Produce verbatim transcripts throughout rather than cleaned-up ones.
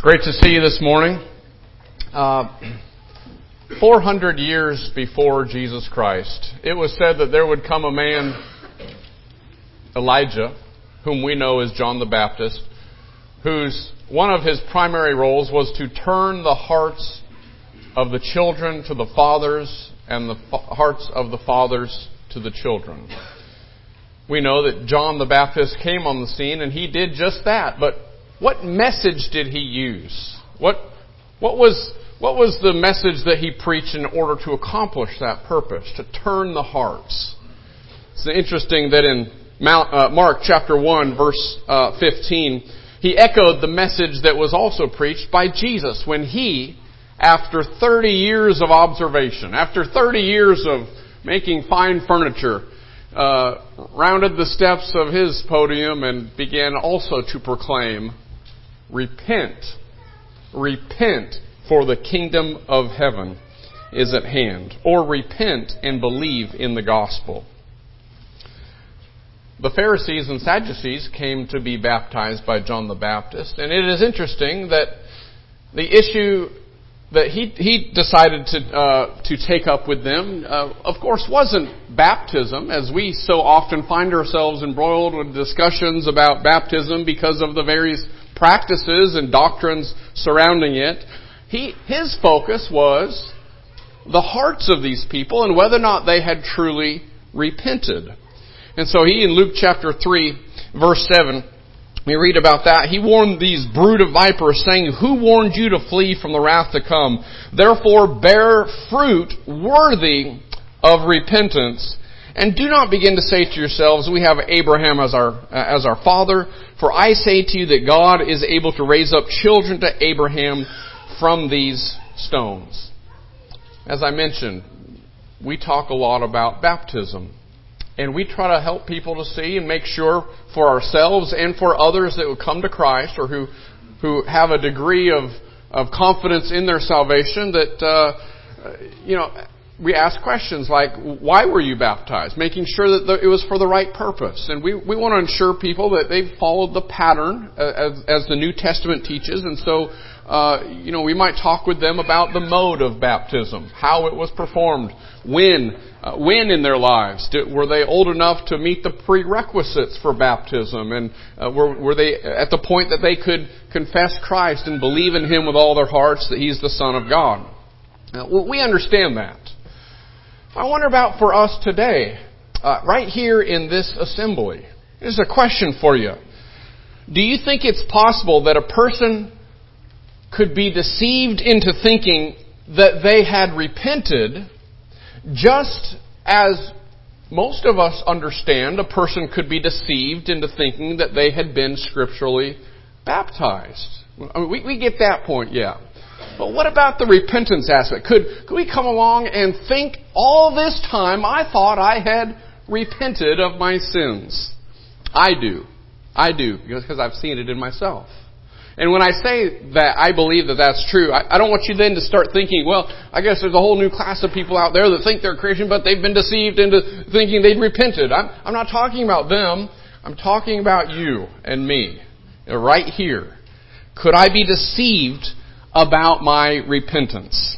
Great to see you this morning. Uh, four hundred years before Jesus Christ, it was said that there would come a man, Elijah, whom we know as John the Baptist, whose one of his primary roles was to turn the hearts of the children to the fathers and the fa- hearts of the fathers to the children. We know that John the Baptist came on the scene and he did just that, but what message did he use? What what was what was the message that he preached in order to accomplish that purpose, to turn the hearts? It's interesting that in Mount, uh, Mark chapter one, verse uh, fifteen, he echoed the message that was also preached by Jesus when he, after thirty years of observation, after thirty years of making fine furniture, uh, rounded the steps of his podium and began also to proclaim, Repent, repent, for the kingdom of heaven is at hand. Or repent and believe in the gospel. The Pharisees and Sadducees came to be baptized by John the Baptist. And it is interesting that the issue that he he decided to uh, to take up with them, uh, of course, wasn't baptism, as we so often find ourselves embroiled with discussions about baptism because of the various practices and doctrines surrounding it. He his focus was the hearts of these people and whether or not they had truly repented. And so he, in Luke chapter three, verse seven, we read about that. He warned these brood of vipers, saying, Who warned you to flee from the wrath to come? Therefore bear fruit worthy of repentance. And do not begin to say to yourselves, We have Abraham as our as our father. For I say to you that God is able to raise up children to Abraham from these stones. As I mentioned, we talk a lot about baptism. And we try to help people to see and make sure for ourselves and for others that would come to Christ or who who have a degree of, of confidence in their salvation that, uh, you know, we ask questions like, why were you baptized? Making sure that it was for the right purpose. And we, we want to ensure people that they've followed the pattern as, as the New Testament teaches. And so, uh, you know, we might talk with them about the mode of baptism, how it was performed, when, uh, when in their lives. Did, were they old enough to meet the prerequisites for baptism? And uh, were, were they at the point that they could confess Christ and believe in Him with all their hearts that He's the Son of God? Now, we understand that. I wonder about for us today, uh, right here in this assembly. Here's a question for you. Do you think it's possible that a person could be deceived into thinking that they had repented just as most of us understand a person could be deceived into thinking that they had been scripturally baptized? I mean, we, we get that point, yeah. But what about the repentance aspect? Could, could we come along and think all this time I thought I had repented of my sins? I do. I do, because I've seen it in myself. And when I say that I believe that that's true, I, I don't want you then to start thinking, well, I guess there's a whole new class of people out there that think they're Christian, but they've been deceived into thinking they'd repented. I'm, I'm not talking about them. I'm talking about you and me, right here. Could I be deceived about my repentance?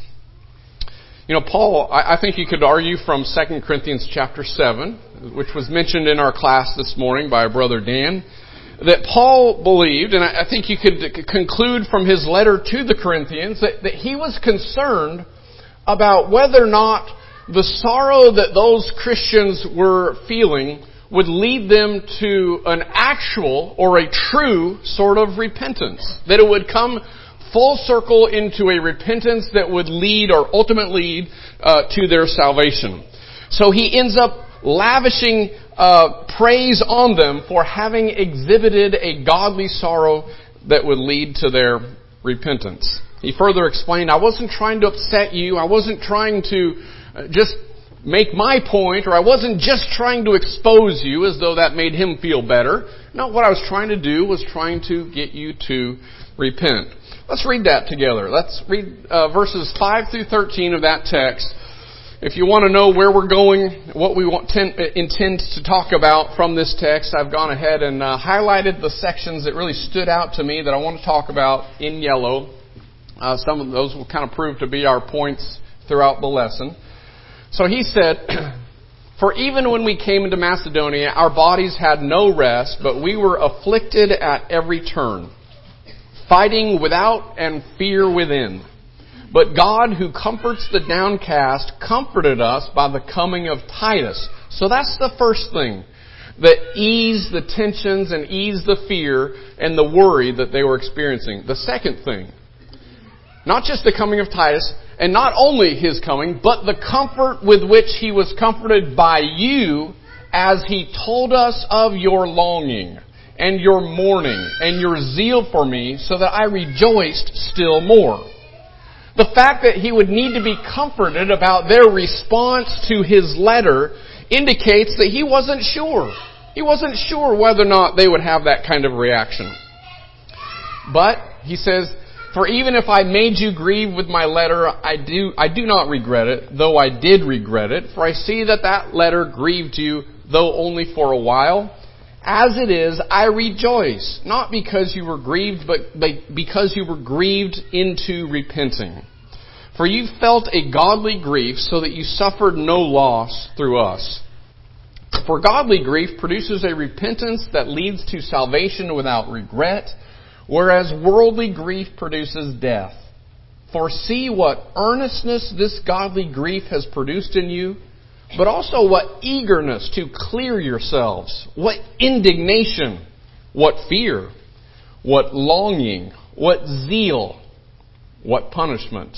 You know, Paul, I, I think you could argue from Second Corinthians chapter seven, which was mentioned in our class this morning by our brother Dan, that Paul believed, and I, I think you could conclude from his letter to the Corinthians, that, that he was concerned about whether or not the sorrow that those Christians were feeling would lead them to an actual or a true sort of repentance. That it would come full circle into a repentance that would lead or ultimately lead uh, to their salvation. So he ends up lavishing uh, praise on them for having exhibited a godly sorrow that would lead to their repentance. He further explained, I wasn't trying to upset you. I wasn't trying to uh, just make my point, or I wasn't just trying to expose you as though that made him feel better. No, what I was trying to do was trying to get you to repent. Let's read that together. Let's read uh, verses five through thirteen of that text. if you want to know where we're going, what we want, tend, intend to talk about from this text, I've gone ahead and uh, highlighted the sections that really stood out to me that I want to talk about in yellow. Uh, some of those will kind of prove to be our points throughout the lesson. So he said, "For even when we came into Macedonia, our bodies had no rest, but we were afflicted at every turn, fighting without and fear within. But God, who comforts the downcast, comforted us by the coming of Titus." So that's the first thing that eased the tensions and eased the fear and the worry that they were experiencing. The second thing, not just the coming of Titus, and not only his coming, but the comfort with which he was comforted by you, as he told us of your longing and your mourning and your zeal for me, so that I rejoiced still more. The fact that he would need to be comforted about their response to his letter indicates that he wasn't sure. He wasn't sure whether or not they would have that kind of reaction. But, he says, "For even if I made you grieve with my letter, I do, I do not regret it, though I did regret it. For I see that that letter grieved you, though only for a while. As it is, I rejoice, not because you were grieved, but because you were grieved into repenting. For you felt a godly grief, so that you suffered no loss through us. For godly grief produces a repentance that leads to salvation without regret, whereas worldly grief produces death. For see what earnestness this godly grief has produced in you, but also what eagerness to clear yourselves, what indignation, what fear, what longing, what zeal, what punishment.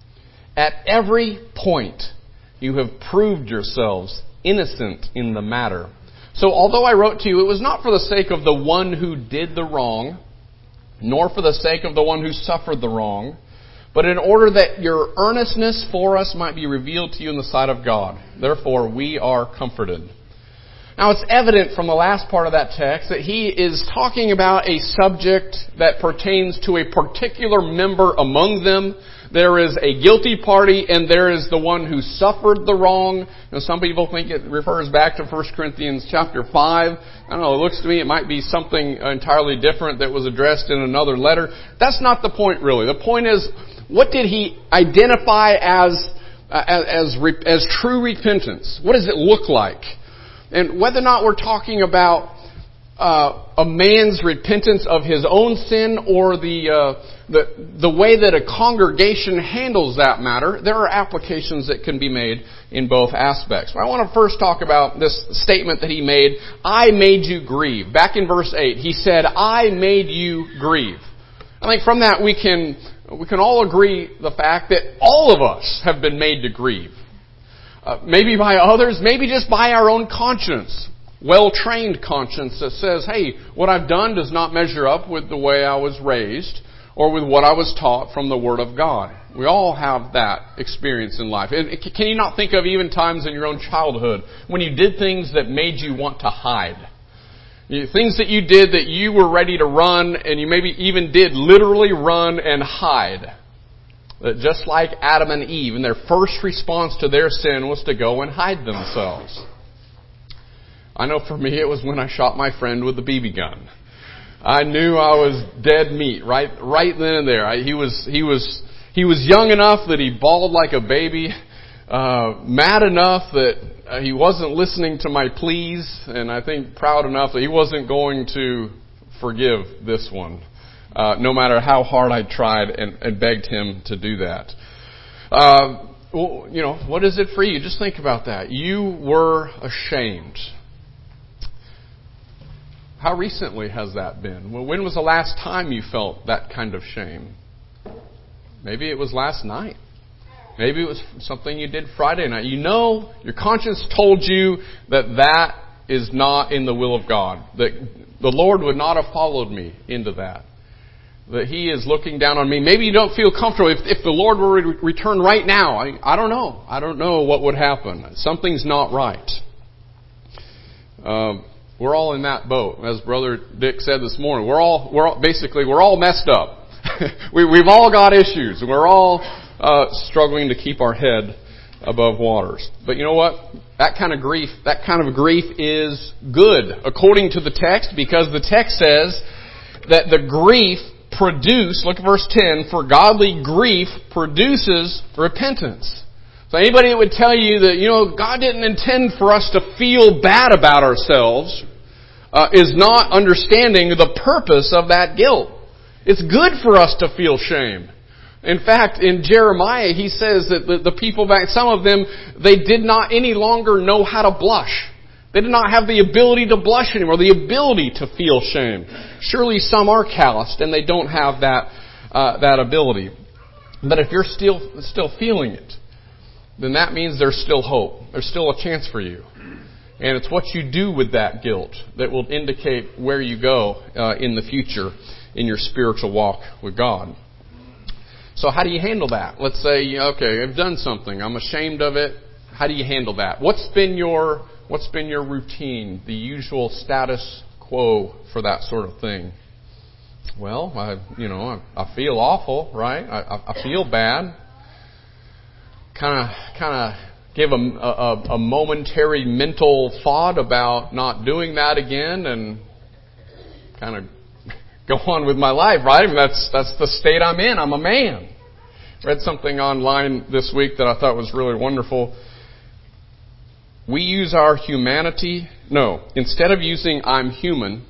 At every point you have proved yourselves innocent in the matter. So although I wrote to you, it was not for the sake of the one who did the wrong, nor for the sake of the one who suffered the wrong, but in order that your earnestness for us might be revealed to you in the sight of God. Therefore, we are comforted." Now, it's evident from the last part of that text that he is talking about a subject that pertains to a particular member among them. There is a guilty party, and there is the one who suffered the wrong. You know, some people think it refers back to First Corinthians chapter five. I don't know, it looks to me it might be something entirely different that was addressed in another letter. That's not the point, really. The point is, what did he identify as, uh, as, as, as true repentance? What does it look like? And whether or not we're talking about uh, a man's repentance of his own sin or the, uh, the the way that a congregation handles that matter, there are applications that can be made in both aspects. But I want to first talk about this statement that he made, "I made you grieve." Back in verse eight, he said, "I made you grieve." I think from that we can we can all agree the fact that all of us have been made to grieve. Uh, maybe by others, maybe just by our own conscience. Well-trained conscience that says, hey, what I've done does not measure up with the way I was raised or with what I was taught from the Word of God. We all have that experience in life. And can you not think of even times in your own childhood when you did things that made you want to hide? Things that you did that you were ready to run, and you maybe even did literally run and hide. That just like Adam and Eve, and their first response to their sin was to go and hide themselves. I know for me it was when I shot my friend with the B B gun. I knew I was dead meat right right then and there. I, he was he was he was young enough that he bawled like a baby, uh, mad enough that uh, he wasn't listening to my pleas, and I think proud enough that he wasn't going to forgive this one. Uh, no matter how hard I tried and, and begged him to do that. Uh, well, you know, what is it for you? Just think about that. You were ashamed. How recently has that been? Well, when was the last time you felt that kind of shame? Maybe it was last night. Maybe it was something you did Friday night. You know, your conscience told you that that is not in the will of God. That the Lord would not have followed me into that. That He is looking down on me. Maybe you don't feel comfortable. If, if the Lord were to return right now, I, I don't know. I don't know what would happen. Something's not right. Um, we're all in that boat, as Brother Dick said this morning. We're all, we're all, basically, we're all messed up. we, we've all got issues. We're all uh, struggling to keep our head above waters. But you know what? That kind of grief, that kind of grief is good, according to the text, because the text says that the grief produce, look at verse ten, for godly grief produces repentance. So anybody that would tell you that, you know, God didn't intend for us to feel bad about ourselves uh, is not understanding the purpose of that guilt. It's good for us to feel shame. In fact, in Jeremiah, he says that the, the people back, some of them, they did not any longer know how to blush. They did not have the ability to blush anymore, the ability to feel shame. Surely some are calloused and they don't have that uh, that ability. But if you're still still feeling it, then that means there's still hope. There's still a chance for you. And it's what you do with that guilt that will indicate where you go uh, in the future in your spiritual walk with God. So how do you handle that? Let's say, okay, I've done something. I'm ashamed of it. How do you handle that? What's been your What's been your routine, the usual status quo for that sort of thing? Well, I, you know, I, I feel awful, right? I, I feel bad. Kind of, kind of give a, a, a momentary mental thought about not doing that again, and kind of go on with my life, right? I mean, that's that's the state I'm in. I'm a man. Read something online this week that I thought was really wonderful. We use our humanity, no, instead of using I'm human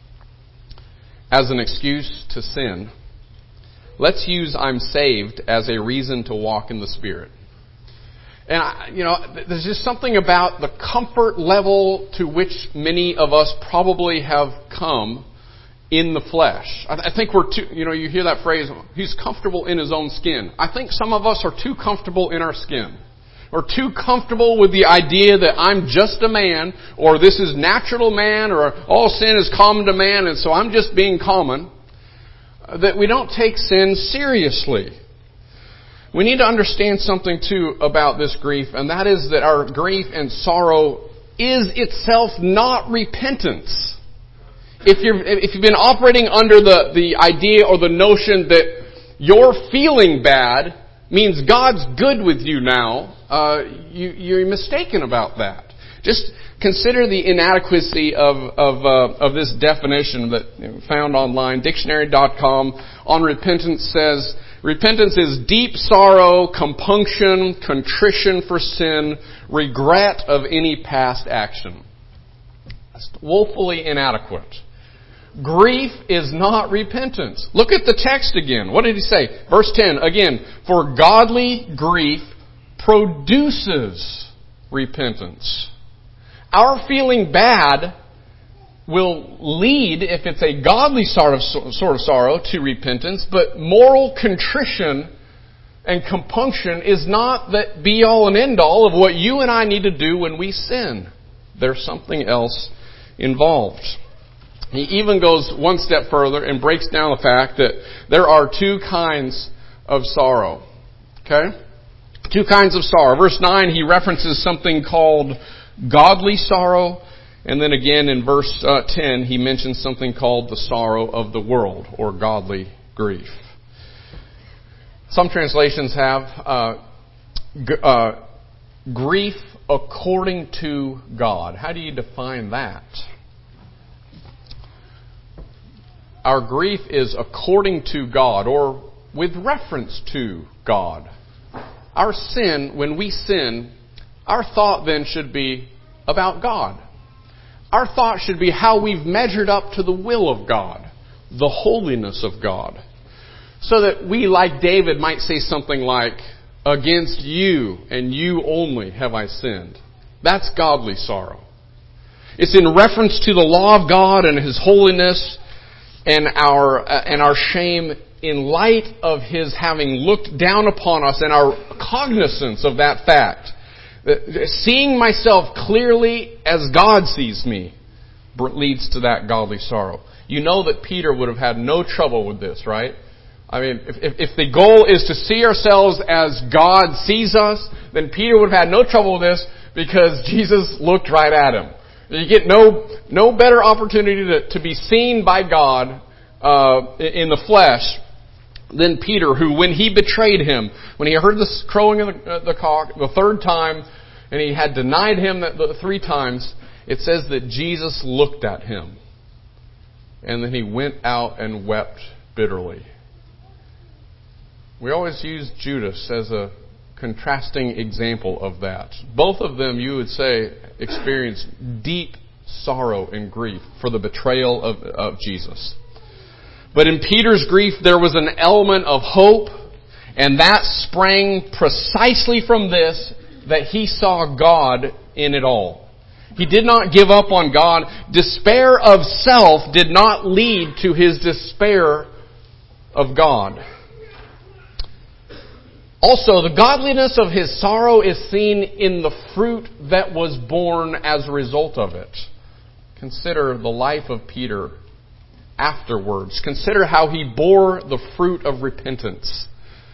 as an excuse to sin, let's use I'm saved as a reason to walk in the Spirit. And, I, you know, there's just something about the comfort level to which many of us probably have come in the flesh. I, I think we're too, you know, you hear that phrase, he's comfortable in his own skin. I think some of us are too comfortable in our skin. Or too comfortable with the idea that I'm just a man, or this is natural man, or all sin is common to man, and so I'm just being common, that we don't take sin seriously. We need to understand something too about this grief, and that is that our grief and sorrow is itself not repentance. If you're, if you've been operating under the, the idea or the notion that you're feeling bad means God's good with you now, uh, you, you're mistaken about that. Just consider the inadequacy of of, uh, of this definition that you know, found online. Dictionary dot com on repentance says, repentance is deep sorrow, compunction, contrition for sin, regret of any past action. That's woefully inadequate. Grief is not repentance. Look at the text again. What did he say? Verse ten, again, for godly grief produces repentance. Our feeling bad will lead, if it's a godly sort of, sort of sorrow, to repentance, but moral contrition and compunction is not the be-all and end-all of what you and I need to do when we sin. There's something else involved. He even goes one step further and breaks down the fact that there are two kinds of sorrow. Okay? Two kinds of sorrow. Verse nine, he references something called godly sorrow. And then again in verse uh, ten, he mentions something called the sorrow of the world, or godly grief. Some translations have uh, g- uh, grief according to God. How do you define that? Our grief is according to God, or with reference to God. Our sin, when we sin, our thought then should be about God. Our thought should be how we've measured up to the will of God, the holiness of God. So that we, like David, might say something like, against you and you only have I sinned. That's godly sorrow. It's in reference to the law of God and His holiness and our uh, and our shame in light of His having looked down upon us and our cognizance of that fact. Seeing myself clearly as God sees me leads to that godly sorrow. You know that Peter would have had no trouble with this, right? I mean, if, if, if the goal is to see ourselves as God sees us, then Peter would have had no trouble with this because Jesus looked right at him. You get no no better opportunity to, to be seen by God uh, in the flesh Then Peter, who when he betrayed him, when he heard the crowing of the, uh, the cock the third time, and he had denied him the, the three times, it says that Jesus looked at him. And then he went out and wept bitterly. We always use Judas as a contrasting example of that. Both of them, you would say, experienced deep sorrow and grief for the betrayal of, of Jesus. But in Peter's grief, there was an element of hope, and that sprang precisely from this, that he saw God in it all. He did not give up on God. Despair of self did not lead to his despair of God. Also, the godliness of his sorrow is seen in the fruit that was born as a result of it. Consider the life of Peter afterwards. Consider how he bore the fruit of repentance.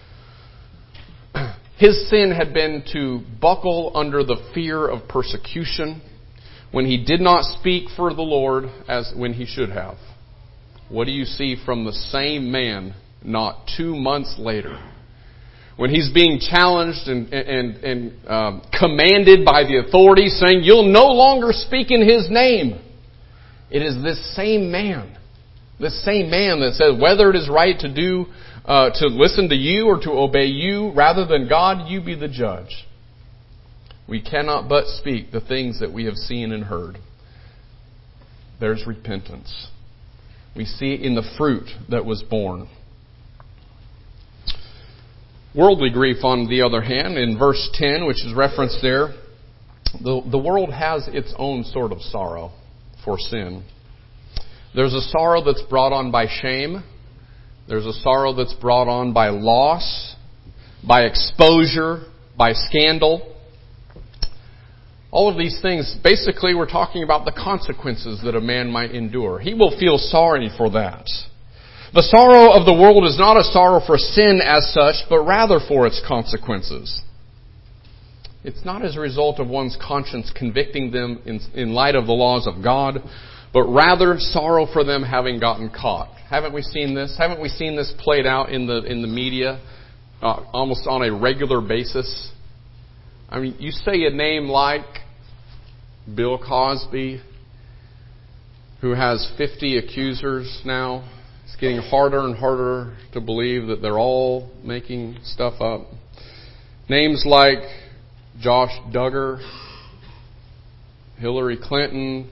His sin had been to buckle under the fear of persecution when he did not speak for the Lord as when he should have. What do you see from the same man not two months later? When he's being challenged and, and, and um, commanded by the authorities saying, you'll no longer speak in his name. It is this same man, this same man that says whether it is right to do, uh, to listen to you or to obey you rather than God, you be the judge. We cannot but speak the things that we have seen and heard. There's repentance. We see it in the fruit that was born. Worldly grief, on the other hand, in verse ten, which is referenced there, the, the world has its own sort of sorrow for sin. There's a sorrow that's brought on by shame. There's a sorrow that's brought on by loss, by exposure, by scandal. All of these things, basically we're talking about the consequences that a man might endure. He will feel sorry for that. The sorrow of the world is not a sorrow for sin as such, but rather for its consequences. It's not as a result of one's conscience convicting them in, in light of the laws of God, but rather sorrow for them having gotten caught. Haven't we seen this? Haven't we seen this played out in the in the media uh, almost on a regular basis? I mean, you say a name like Bill Cosby, who has fifty accusers now. It's getting harder and harder to believe that they're all making stuff up. Names like Josh Duggar, Hillary Clinton,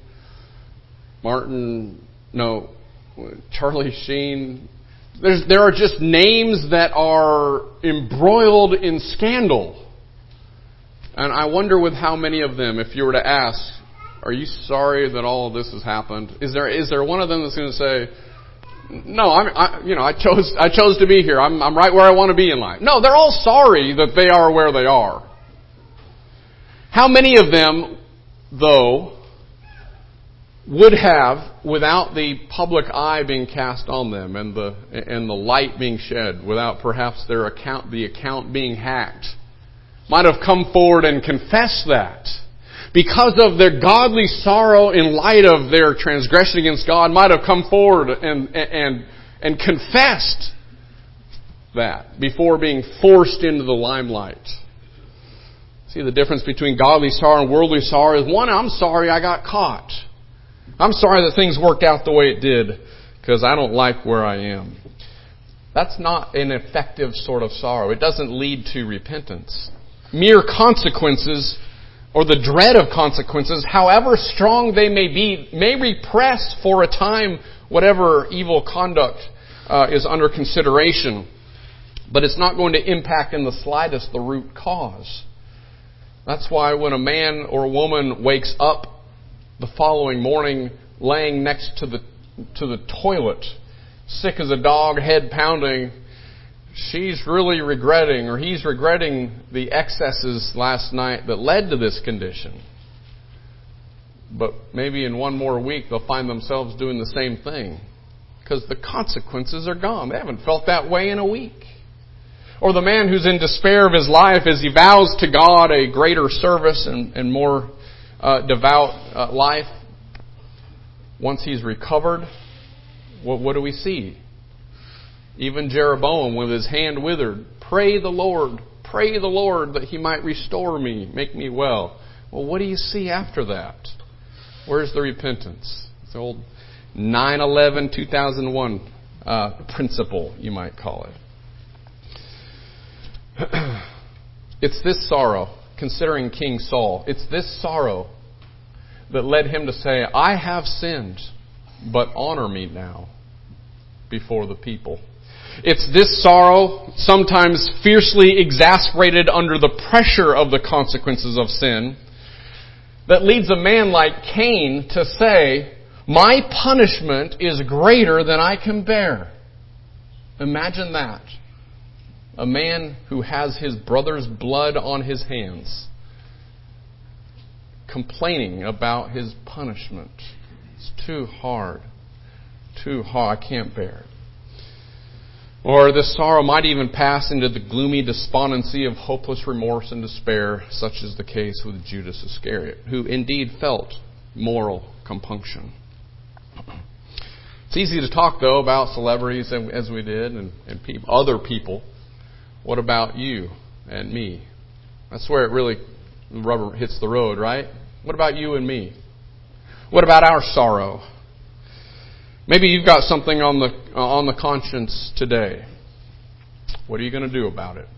Martin, no, Charlie Sheen. There's, there are just names that are embroiled in scandal. And I wonder with how many of them, if you were to ask, are you sorry that all of this has happened? Is there is there one of them that's going to say, no, I'm, I, you know, I chose, I chose to be here. I'm, I'm right where I want to be in life. No, they're all sorry that they are where they are. How many of them, though, would have, without the public eye being cast on them and the, and the light being shed, without perhaps their account, the account being hacked, might have come forward and confessed that? Because of their godly sorrow in light of their transgression against God, might have come forward and, and, and confessed that before being forced into the limelight. See, the difference between godly sorrow and worldly sorrow is, one, I'm sorry I got caught. I'm sorry that things worked out the way it did because I don't like where I am. That's not an effective sort of sorrow. It doesn't lead to repentance. Mere consequences, or the dread of consequences, however strong they may be, may repress for a time whatever evil conduct uh, is under consideration. But it's not going to impact in the slightest the root cause. That's why when a man or a woman wakes up the following morning laying next to the to the toilet, sick as a dog, head pounding, she's really regretting, or he's regretting the excesses last night that led to this condition. But maybe in one more week they'll find themselves doing the same thing because the consequences are gone. They haven't felt that way in a week. Or the man who's in despair of his life as he vows to God a greater service and, and more uh, devout uh, life. Once he's recovered, what, what do we see? Even Jeroboam, with his hand withered, pray the Lord, pray the Lord that He might restore me, make me well. Well, what do you see after that? Where's the repentance? It's the old nine eleven two thousand one uh, principle, you might call it. It's this sorrow, considering King Saul, it's this sorrow that led him to say, I have sinned, but honor me now before the people. It's this sorrow, sometimes fiercely exasperated under the pressure of the consequences of sin, that leads a man like Cain to say, my punishment is greater than I can bear. Imagine that. A man who has his brother's blood on his hands, complaining about his punishment. It's too hard. Too hard. I can't bear it. Or this sorrow might even pass into the gloomy despondency of hopeless remorse and despair, such is the case with Judas Iscariot, who indeed felt moral compunction. It's easy to talk, though, about celebrities as we did and, and people, other people. What about you and me? That's where it really, the rubber hits the road, right? What about you and me? What about our sorrow? Maybe you've got something on the uh, on the conscience today. What are you going to do about it?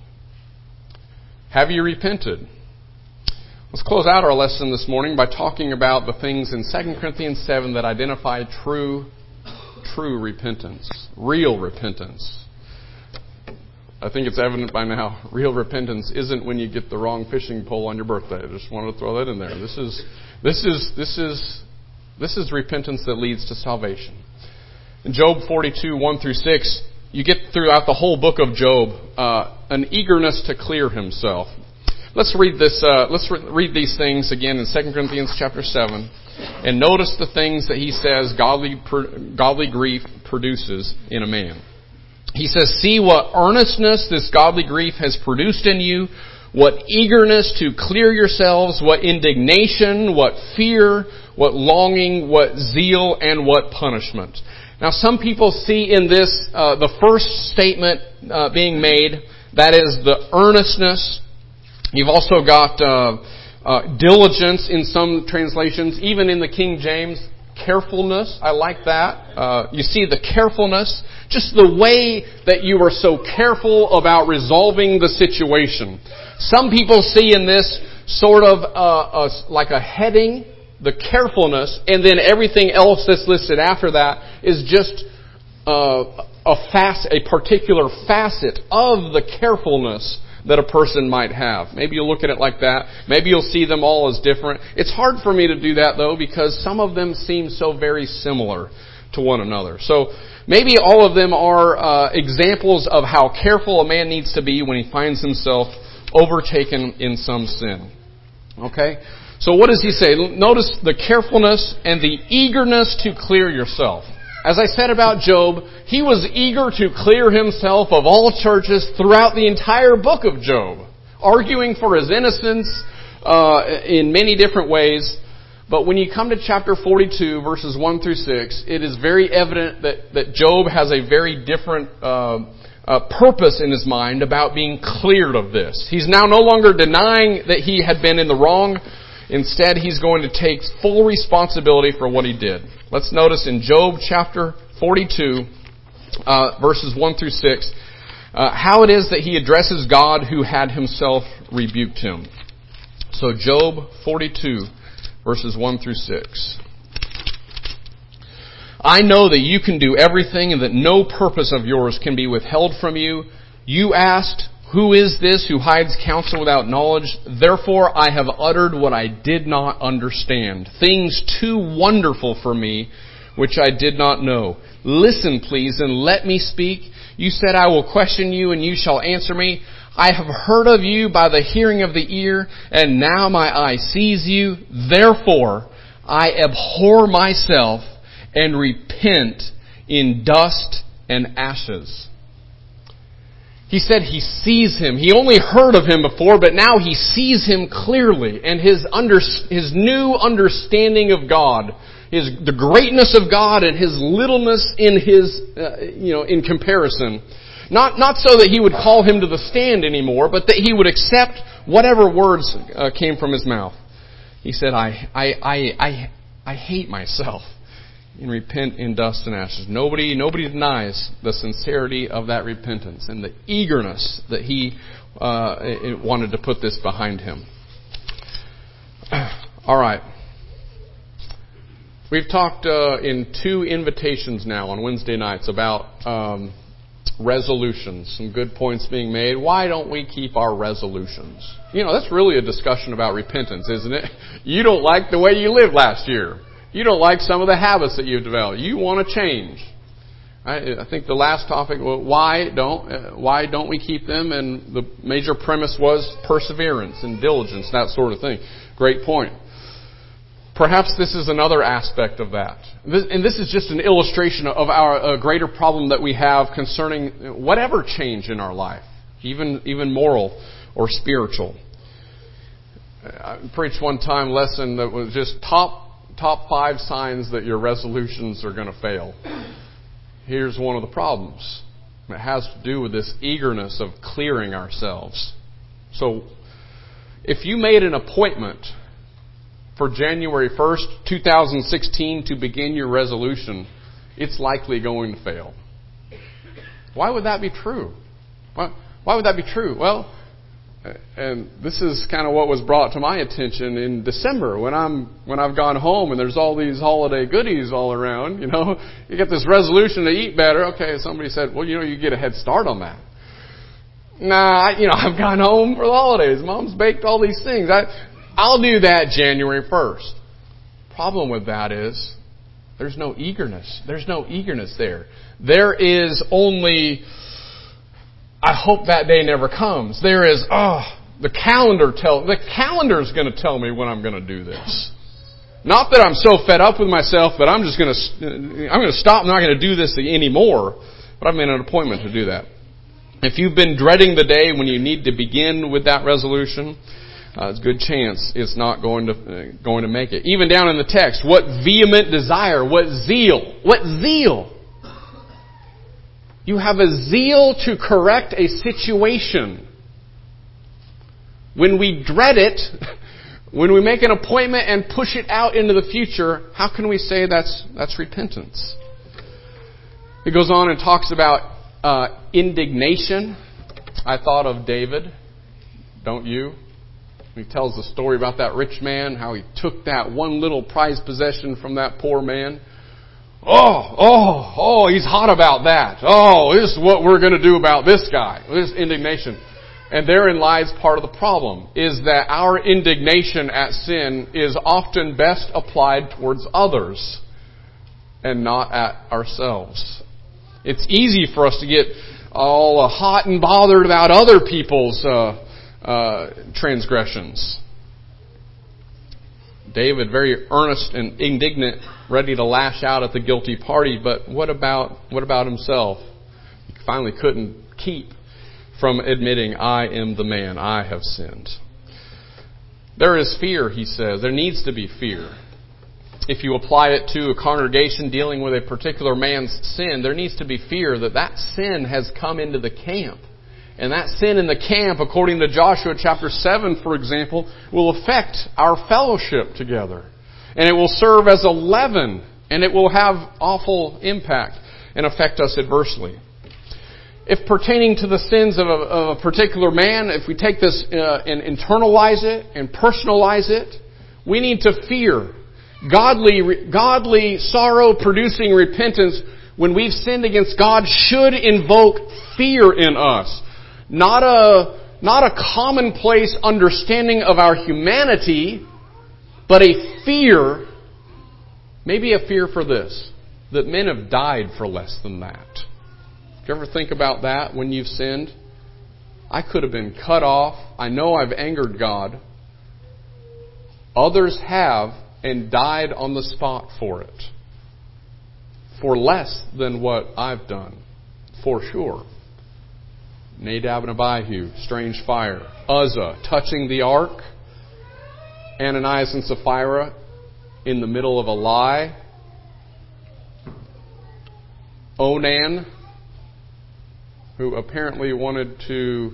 Have you repented? Let's close out our lesson this morning by talking about the things in Second Corinthians seven that identify true, true repentance, real repentance. I think it's evident by now, real repentance isn't when you get the wrong fishing pole on your birthday. I just wanted to throw that in there. This is this is this is this is repentance that leads to salvation. In Job forty-two, one through six, you get throughout the whole book of Job uh, an eagerness to clear himself. Let's read this. Uh, let's re- read these things again in Second Corinthians chapter seven, and notice the things that he says godly pr- godly grief produces in a man. He says, "See what earnestness this godly grief has produced in you, what eagerness to clear yourselves, what indignation, what fear, what longing, what zeal, and what punishment." Now, some people see in this uh, the first statement uh, being made, that is the earnestness. You've also got uh, uh, diligence in some translations, even in the King James, carefulness. I like that. Uh, you see the carefulness, just the way that you are so careful about resolving the situation. Some people see in this sort of uh, a, like a heading, the carefulness, and then everything else that's listed after that is just uh, a fac- a particular facet of the carefulness that a person might have. Maybe you'll look at it like that. Maybe you'll see them all as different. It's hard for me to do that, though, because some of them seem so very similar to one another. So maybe all of them are uh, examples of how careful a man needs to be when he finds himself overtaken in some sin. Okay? So what does he say? Notice the carefulness and the eagerness to clear yourself. As I said about Job, he was eager to clear himself of all churches throughout the entire book of Job, arguing for his innocence uh, in many different ways. But when you come to chapter forty-two, verses one through six, it is very evident that, that Job has a very different uh, uh, purpose in his mind about being cleared of this. He's now no longer denying that he had been in the wrong. Instead, he's going to take full responsibility for what he did. Let's notice in Job chapter forty-two, uh, verses one through six, uh, how it is that he addresses God who had himself rebuked him. So Job forty-two, verses one through six. "I know that you can do everything and that no purpose of yours can be withheld from you. You asked, 'Who is this who hides counsel without knowledge?' Therefore I have uttered what I did not understand, things too wonderful for me, which I did not know. Listen, please, and let me speak. You said, 'I will question you, and you shall answer me.' I have heard of you by the hearing of the ear, and now my eye sees you. Therefore I abhor myself and repent in dust and ashes." He said he sees him. He only heard of him before, but now he sees him clearly. And his under, his new understanding of God his the greatness of God and His littleness in His, uh, you know, in comparison. Not not so that He would call him to the stand anymore, but that he would accept whatever words uh, came from his mouth. He said, I, I, I, I, I hate myself and repent in dust and ashes. Nobody, nobody denies the sincerity of that repentance and the eagerness that he uh, wanted to put this behind him. All right. We've talked uh, in two invitations now on Wednesday nights about um, resolutions. Some good points being made. Why don't we keep our resolutions? You know, that's really a discussion about repentance, isn't it? You don't like the way you lived last year. You don't like some of the habits that you've developed. You want to change. I, I think the last topic, well, why don't uh, why don't we keep them? And the major premise was perseverance and diligence, that sort of thing. Great point. Perhaps this is another aspect of that. This, and this is just an illustration of our a greater problem that we have concerning whatever change in our life, even even moral or spiritual. I preached one time a lesson that was just top top five signs that your resolutions are going to fail. Here's one of the problems. It has to do with this eagerness of clearing ourselves. So, if you made an appointment for January first, twenty sixteen to begin your resolution, it's likely going to fail. Why would that be true? Why, why would that be true? Well, and this is kind of what was brought to my attention in December when I'm when I've gone home and there's all these holiday goodies all around. You know, you get this resolution to eat better. Okay, somebody said, well, you know, you get a head start on that. Nah, I, you know, I've gone home for the holidays. Mom's baked all these things. I, I'll do that January first. Problem with that is there's no eagerness. There's no eagerness there. There is only, I hope that day never comes. There is, oh, the calendar tell the calendar's going to tell me when I'm going to do this. Not that I'm so fed up with myself that I'm just going to I'm going to stop. I'm not going to do this anymore. But I've made an appointment to do that. If you've been dreading the day when you need to begin with that resolution, uh, it's a good chance it's not going to uh, going to make it. Even down in the text, what vehement desire, what zeal, what zeal. You have a zeal to correct a situation. When we dread it, when we make an appointment and push it out into the future, how can we say that's that's repentance? It goes on and talks about uh, indignation. I thought of David, don't you? He tells the story about that rich man, how he took that one little prized possession from that poor man. Oh, oh, oh, he's hot about that. Oh, this is what we're going to do about this guy. This indignation. And therein lies part of the problem, is that our indignation at sin is often best applied towards others and not at ourselves. It's easy for us to get all uh, hot and bothered about other people's uh, uh, transgressions. David, very earnest and indignant, ready to lash out at the guilty party. But what about what about himself? He finally couldn't keep from admitting, I am the man, I have sinned. There is fear, he says. There needs to be fear. If you apply it to a congregation dealing with a particular man's sin, there needs to be fear that that sin has come into the camp. And that sin in the camp, according to Joshua chapter seven, for example, will affect our fellowship together. And it will serve as a leaven, and it will have awful impact and affect us adversely. If pertaining to the sins of a, of a particular man, if we take this uh, and internalize it and personalize it, we need to fear. Godly, godly sorrow-producing repentance when we've sinned against God should invoke fear in us. Not a, not a commonplace understanding of our humanity, but a fear, maybe a fear for this, that men have died for less than that. Do you ever think about that when you've sinned? I could have been cut off. I know I've angered God. Others have and died on the spot for it. For less than what I've done. For sure. Nadab and Abihu, strange fire. Uzzah, touching the ark. Ananias and Sapphira, in the middle of a lie. Onan, who apparently wanted to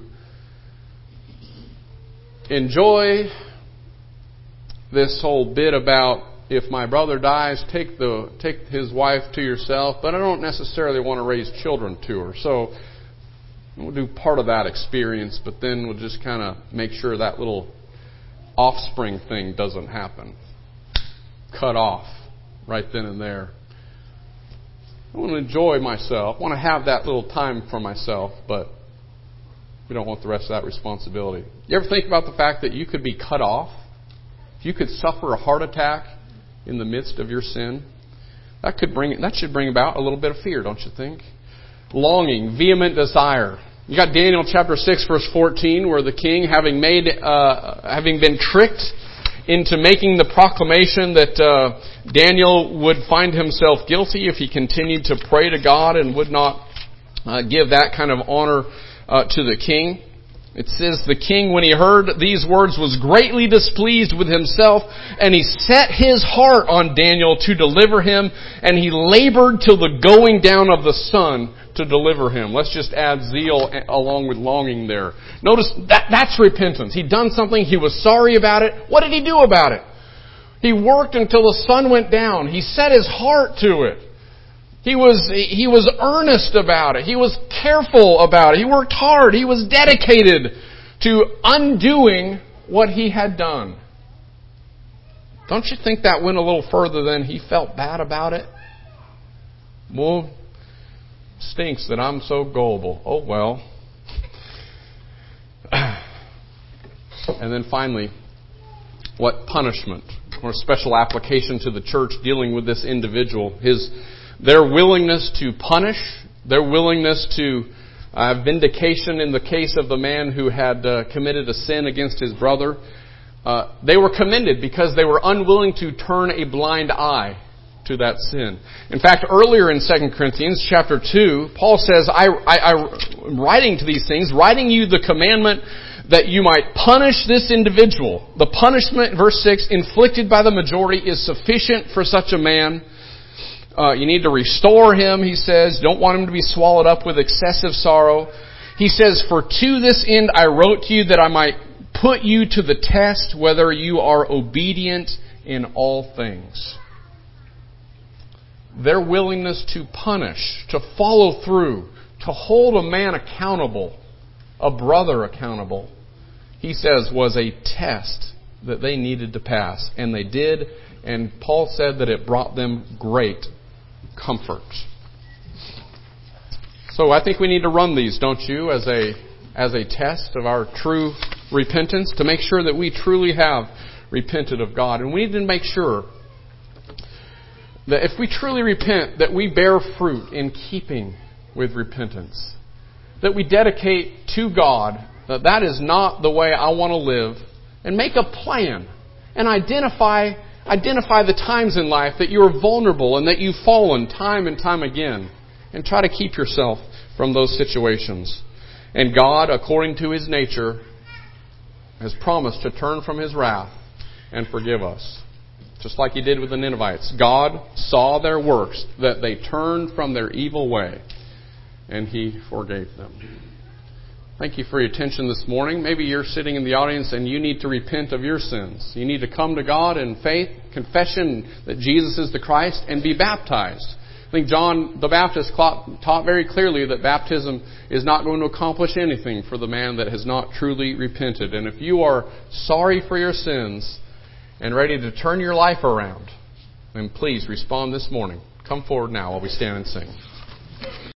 enjoy this whole bit about, if my brother dies, take the take his wife to yourself, but I don't necessarily want to raise children to her. So we'll do part of that experience, but then we'll just kind of make sure that little offspring thing doesn't happen. Cut off right then and there. I want to enjoy myself. I want to have that little time for myself, but we don't want the rest of that responsibility. You ever think about the fact that you could be cut off? If you could suffer a heart attack in the midst of your sin, that could bring that should bring about a little bit of fear, don't you think? Longing, vehement desire. You got Daniel chapter six, verse fourteen, where the king, having made, uh, having been tricked into making the proclamation that uh, Daniel would find himself guilty if he continued to pray to God and would not uh, give that kind of honor uh, to the king. It says, the king, when he heard these words, was greatly displeased with himself, and he set his heart on Daniel to deliver him, and he labored till the going down of the sun to deliver him. Let's just add zeal along with longing there. Notice that that's repentance. He'd done something. He was sorry about it. What did he do about it? He worked until the sun went down. He set his heart to it. He was, he was earnest about it. He was careful about it. He worked hard. He was dedicated to undoing what he had done. Don't you think that went a little further than he felt bad about it? Well, stinks that I'm so gullible. Oh, well. And then finally, what punishment or special application to the church dealing with this individual? His Their willingness to punish, their willingness to have uh, vindication in the case of the man who had uh, committed a sin against his brother. Uh, they were commended because they were unwilling to turn a blind eye to that sin. In fact, earlier in Second Corinthians chapter two, Paul says, I, I, I'm writing to these things, writing you the commandment that you might punish this individual. The punishment, verse six, inflicted by the majority is sufficient for such a man. Uh, you need to restore him, he says. Don't want him to be swallowed up with excessive sorrow. He says, for to this end I wrote to you that I might put you to the test whether you are obedient in all things. Their willingness to punish, to follow through, to hold a man accountable, a brother accountable, he says was a test that they needed to pass. And they did. And Paul said that it brought them great comfort. So I think we need to run these, don't you, as a as a test of our true repentance, to make sure that we truly have repented of God. And we need to make sure that if we truly repent, that we bear fruit in keeping with repentance. That we dedicate to God that that is not the way I want to live, and make a plan and identify Identify the times in life that you're vulnerable and that you've fallen time and time again. And try to keep yourself from those situations. And God, according to His nature, has promised to turn from His wrath and forgive us. Just like He did with the Ninevites. God saw their works, that they turned from their evil way, and He forgave them. Thank you for your attention this morning. Maybe you're sitting in the audience and you need to repent of your sins. You need to come to God in faith, confession that Jesus is the Christ, and be baptized. I think John the Baptist taught very clearly that baptism is not going to accomplish anything for the man that has not truly repented. And if you are sorry for your sins and ready to turn your life around, then please respond this morning. Come forward now while we stand and sing.